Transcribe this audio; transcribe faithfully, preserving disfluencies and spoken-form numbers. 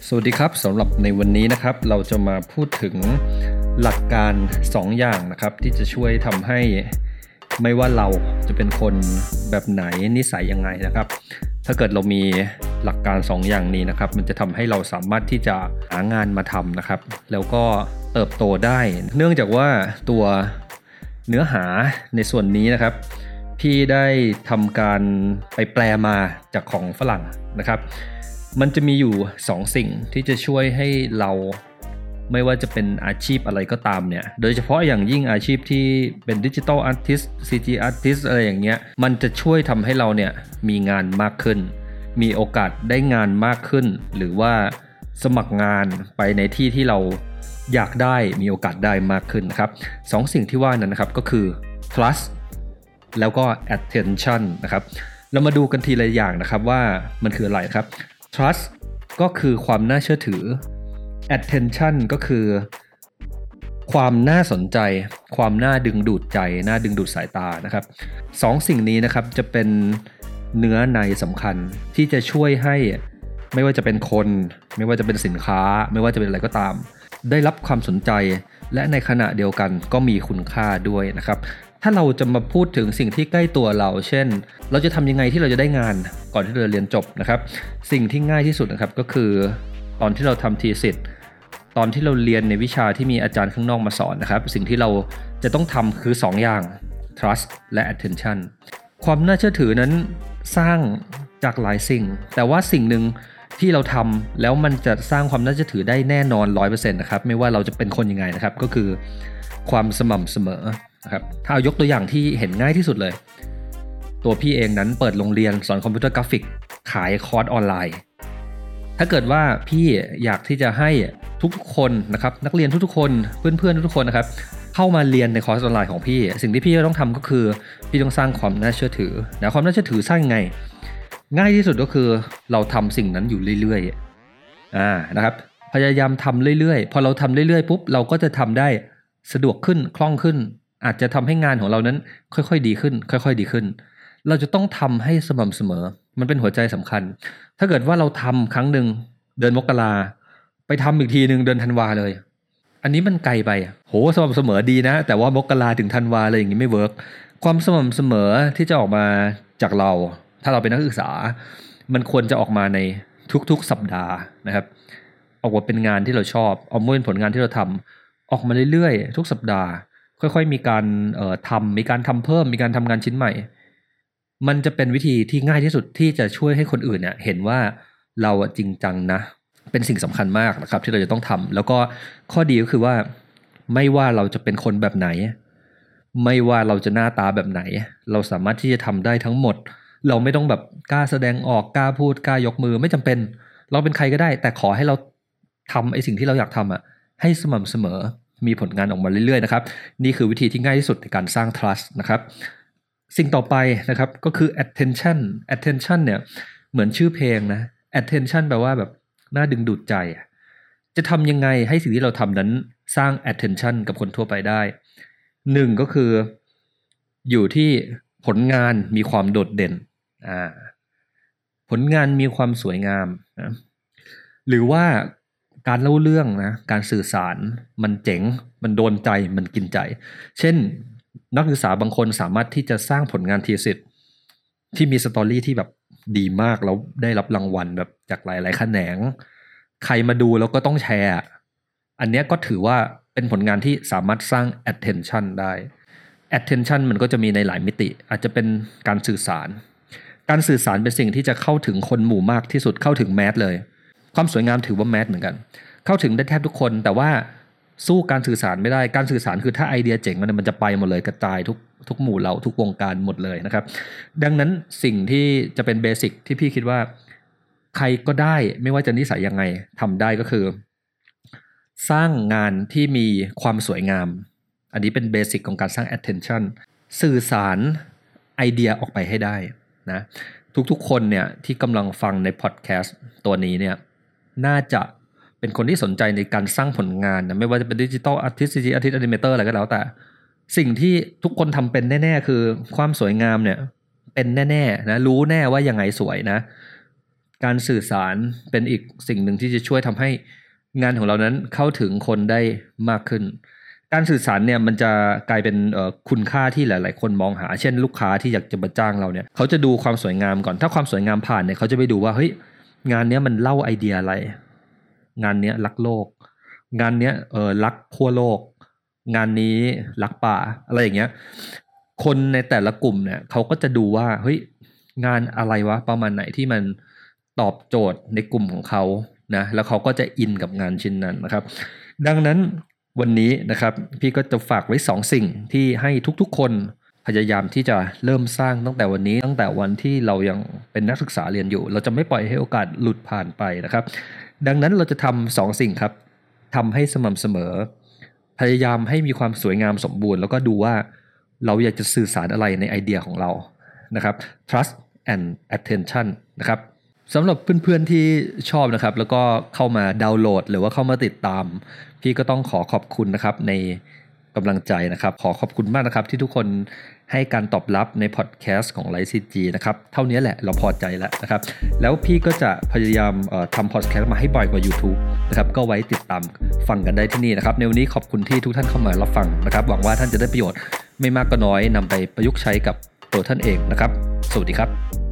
สวัสดีครับสำหรับในวันนี้นะครับเราจะมาพูดถึงหลักการสอง อย่างนะครับที่จะช่วยทำให้ไม่ว่าเราจะเป็นคนแบบไหนนิสัยยังไงนะครับถ้าเกิดเรามีหลักการสอง อย่างนี้นะครับมันจะทำให้เราสามารถที่จะหางานมาทำนะครับแล้วก็เติบโตได้เนื่องจากว่าตัวเนื้อหาในส่วนนี้นะครับพี่ได้ทำการไปแปลมาจากของฝรั่งนะครับมันจะมีอยู่สอง สิ่งที่จะช่วยให้เราไม่ว่าจะเป็นอาชีพอะไรก็ตามเนี่ยโดยเฉพาะอย่างยิ่งอาชีพที่เป็นดิจิทัลอาร์ติสต์ ซี จี อาร์ติสต์อะไรอย่างเงี้ยมันจะช่วยทำให้เราเนี่ยมีงานมากขึ้นมีโอกาสได้งานมากขึ้นหรือว่าสมัครงานไปในที่ที่เราอยากได้มีโอกาสได้มากขึ้นนะครับสอง สิ่งที่ว่านั้นนะครับก็คือ trust แล้วก็ attention นะครับเรามาดูกันทีละอย่างนะครับว่ามันคืออะไรครับtrust ก็คือความน่าเชื่อถือ attention ก็คือความน่าสนใจความน่าดึงดูดใจน่าดึงดูดสายตานะครับสอง สิ่งนี้นะครับจะเป็นเนื้อในสำคัญที่จะช่วยให้ไม่ว่าจะเป็นคนไม่ว่าจะเป็นสินค้าไม่ว่าจะเป็นอะไรก็ตามได้รับความสนใจและในขณะเดียวกันก็มีคุณค่าด้วยนะครับถ้าเราจะมาพูดถึงสิ่งที่ใกล้ตัวเราเช่นเราจะทำยังไงที่เราจะได้งานก่อนที่เราจะเรียนจบนะครับสิ่งที่ง่ายที่สุดนะครับก็คือตอนที่เราทำทีสิทธิ์ตอนที่เราเรียนในวิชาที่มีอาจารย์ข้างนอกมาสอนนะครับสิ่งที่เราจะต้องทำคือสอง อย่าง trust และ attention ความน่าเชื่อถือนั้นสร้างจากหลายสิ่งแต่ว่าสิ่งหนึ่งที่เราทำแล้วมันจะสร้างความน่าเชื่อถือได้แน่นอน ร้อยเปอร์เซ็นต์ นะครับไม่ว่าเราจะเป็นคนยังไงนะครับก็คือความสม่ำเสมอนะครับถ้าเอายกตัวอย่างที่เห็นง่ายที่สุดเลยตัวพี่เองนั้นเปิดโรงเรียนสอนคอมพิวเตอร์กราฟิกขายคอร์สออนไลน์ถ้าเกิดว่าพี่อยากที่จะให้ทุกๆคนนะครับนักเรียนทุกๆคนเพื่อนๆทุกๆคนนะครับเข้ามาเรียนในคอร์สออนไลน์ของพี่สิ่งที่พี่ต้องทำก็คือพี่ต้องสร้างความน่าเชื่อถือนะความน่าเชื่อถือสร้างยังไงง่ายที่สุดก็คือเราทำสิ่งนั้นอยู่เรื่อยๆอ่านะครับพยายามทำเรื่อยๆพอเราทำเรื่อยๆปุ๊บเราก็จะทำได้สะดวกขึ้นคล่องขึ้นอาจจะทำให้งานของเรานั้นค่อยๆดีขึ้นค่อยๆดีขึ้นเราจะต้องทำให้สม่ำเสมอมันเป็นหัวใจสำคัญถ้าเกิดว่าเราทำครั้งหนึ่งเดือนมกราไปทำอีกทีหนึ่งเดือนธันวาเลยอันนี้มันไกลไปโหสม่ำเสมอดีนะแต่ว่ามกราถึงธันวาเลยอย่างนี้ไม่เวิร์กความสม่ำเสมอที่จะออกมาจากเราถ้าเราเป็นนักศึกษามันควรจะออกมาในทุกๆสัปดาห์นะครับออกมาเป็นงานที่เราชอบออกมาเป็นผลงานที่เราทำออกมาเรื่อยๆทุกสัปดาห์ค่อยๆมีการเอ่อทำมีการทำเพิ่มมีการทำงานชิ้นใหม่มันจะเป็นวิธีที่ง่ายที่สุดที่จะช่วยให้คนอื่นเนี่ยเห็นว่าเราจริงจังนะเป็นสิ่งสำคัญมากนะครับที่เราจะต้องทำแล้วก็ข้อดีก็คือว่าไม่ว่าเราจะเป็นคนแบบไหนไม่ว่าเราจะหน้าตาแบบไหนเราสามารถที่จะทำได้ทั้งหมดเราไม่ต้องแบบกล้าแสดงออกกล้าพูดกล้ายกมือไม่จำเป็นเราเป็นใครก็ได้แต่ขอให้เราทำไอ้สิ่งที่เราอยากทำอ่ะให้สม่ำเสมอมีผลงานออกมาเรื่อยๆนะครับนี่คือวิธีที่ง่ายที่สุดในการสร้าง trust นะครับสิ่งต่อไปนะครับก็คือ attention attention เนี่ยเหมือนชื่อเพลงนะ attention แปลว่าแบบน่าดึงดูดใจจะทำยังไงให้สิ่งที่เราทำนั้นสร้าง attention กับคนทั่วไปได้หนึ่งก็คืออยู่ที่ผลงานมีความโดดเด่นอ่าผลงานมีความสวยงามนะหรือว่าการเล่าเรื่องนะการสื่อสารมันเจ๋งมันโดนใจมันกินใจเช่นนักศึกษาบางคนสามารถที่จะสร้างผลงานทีสิทธิ์ที่มีสตอรี่ที่แบบดีมากแล้วได้รับรางวัลแบบจากหลายๆแขนงใครมาดูแล้วก็ต้องแชร์อันนี้ก็ถือว่าเป็นผลงานที่สามารถสร้าง attention ได้ attention มันก็จะมีในหลายมิติอาจจะเป็นการสื่อสารการสื่อสารเป็นสิ่งที่จะเข้าถึงคนหมู่มากที่สุดเข้าถึงแมสเลยความสวยงามถือว่าแมสเหมือนกันเข้าถึงได้แทบทุกคนแต่ว่าสู้การสื่อสารไม่ได้การสื่อสารคือถ้าไอเดียเจ๋งมันมันจะไปหมดเลยกระจายทุกทุกหมู่เหล่าทุกวงการหมดเลยนะครับดังนั้นสิ่งที่จะเป็นเบสิกที่พี่คิดว่าใครก็ได้ไม่ว่าจะนิสัยยังไงทำได้ก็คือสร้างงานที่มีความสวยงามอันนี้เป็นเบสิกของการสร้าง attention สื่อสารไอเดียออกไปให้ได้นะทุกๆคนเนี่ยที่กำลังฟังในพอดแคสต์ตัวนี้เนี่ยน่าจะเป็นคนที่สนใจในการสร้างผลงานนะไม่ว่าจะเป็นดิจิทัลอาร์ติสต์ ซี จี อาร์ติสต์ แอนิเมเตอร์อะไรก็แล้วแต่สิ่งที่ทุกคนทำเป็นแน่ๆคือความสวยงามเนี่ยเป็นแน่ๆนะรู้แน่ว่ายังไงสวยนะการสื่อสารเป็นอีกสิ่งหนึ่งที่จะช่วยทำให้งานของเรานั้นเข้าถึงคนได้มากขึ้นการสื่อสารเนี่ยมันจะกลายเป็นคุณค่าที่หลายๆคนมองหาเช่นลูกค้าที่อยากจะมาจ้างเราเนี่ยเขาจะดูความสวยงามก่อนถ้าความสวยงามผ่านเนี่ยเขาจะไปดูว่าเฮ้ยงานนี้มันเล่าไอเดียอะไรงานนี้รักโลกงานนี้เออรักขั้วโลกงานนี้รักป่าอะไรอย่างเงี้ยคนในแต่ละกลุ่มเนี่ยเขาก็จะดูว่าเฮ้ยงานอะไรวะประมาณไหนที่มันตอบโจทย์ในกลุ่มของเขานะแล้วเขาก็จะอินกับงานชิ้นนั้นนะครับดังนั้นวันนี้นะครับพี่ก็จะฝากไว้สองสิ่งที่ให้ทุกๆคนพยายามที่จะเริ่มสร้างตั้งแต่วันนี้ตั้งแต่วันที่เรายังเป็นนักศึกษาเรียนอยู่เราจะไม่ปล่อยให้โอกาสหลุดผ่านไปนะครับดังนั้นเราจะทำสองสิ่งครับทำให้สม่ำเสมอพยายามให้มีความสวยงามสมบูรณ์แล้วก็ดูว่าเราอยากจะสื่อสารอะไรในไอเดียของเรานะครับ trust and attention นะครับสำหรับเพื่อนๆที่ชอบนะครับแล้วก็เข้ามาดาวน์โหลดหรือว่าเข้ามาติดตามพี่ก็ต้องขอขอบคุณนะครับในกำลังใจนะครับขอขอบคุณมากนะครับที่ทุกคนให้การตอบรับในพอดแคสต์ของ Light ซี จี นะครับเท่านี้แหละเราพอใจแล้วนะครับแล้วพี่ก็จะพยายามทำพอดแคสต์มาให้บ่อยกว่า YouTube นะครับก็ไว้ติดตามฟังกันได้ที่นี่นะครับในวันนี้ขอบคุณที่ทุกท่านเข้ามารับฟังนะครับหวังว่าท่านจะได้ประโยชน์ไม่มากก็น้อยนำไปประยุกต์ใช้กับตัวท่านเองนะครับสวัสดีครับ